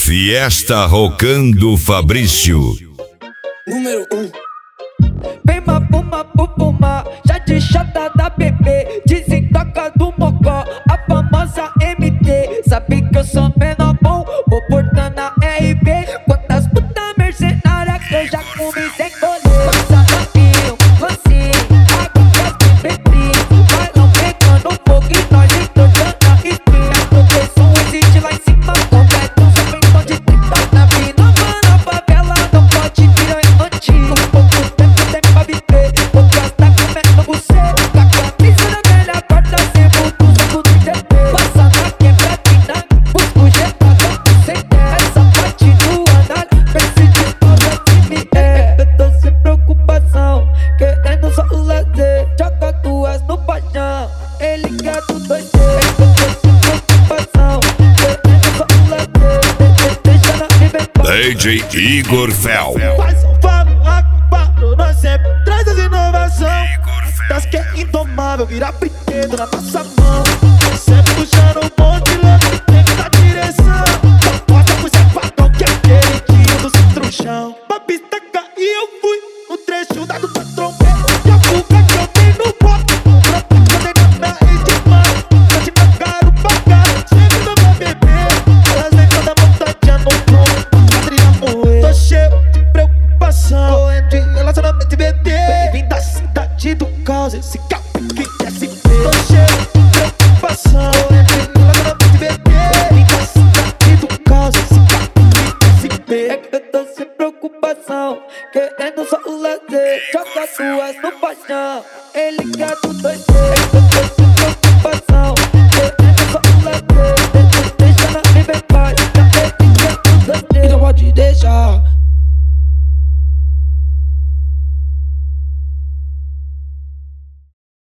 Fiesta Rocando Fabrício. Número 1. Vem mapuma, já de chata da bebê, desentoca do mocó, a famosa MT. Sabe que eu sou menor bom, vou portando a RB. Quantas putas mercenárias que eu já comi sem colher. Passa rapinho, mansinho, água que as bebês. Vai não pegando fogo e nós entortando a espinha. Proteção existe lá em cima, completo, só vem tom de 30 na vida. Mano, a favela não pode virar antigo. Pouco tempo tem pra viver, outras tá comendo você. Com a camisa da velha corta, sempre usa pro TP. Passa na quebradina, busco gelada, sem ter essa parte do andar. Pense de pausa que me é. Eu tô sem preocupação, querendo só o lazer. Joga duas no paixão, ele quer do 2D. Eu tô sem preocupação, querendo só o lazer. Deixa na liberdade. DJ Igor Fel. Faz um favor, acompanho, nós sempre traz as inovações. Das que é indomável, virar brinquedo na nossa mão. Sempre puxando um monte de louco dentro da direção. Só porta pro safadão que é aquele tio do centro-chão. Uma pista caiu, eu fui no trecho da do patrão. E a fuga que eu dei no copo, pra poder na minha demais. Eu te pagaram, sempre não vai beber. Elas vêm toda montadinha no pronto, Adriana morrer. Tô cheio de preocupação, correndo de relacionamento e BT. Vim da cidade do caos, esse carro que quer se ver. Tô cheio de preocupação, correndo de relacionamento e BT. Vim da cidade do caos, esse carro que quer se ver. É que eu tô sem preocupação, querendo só o lazer. Joga duas no paixão, ele quer do 2D.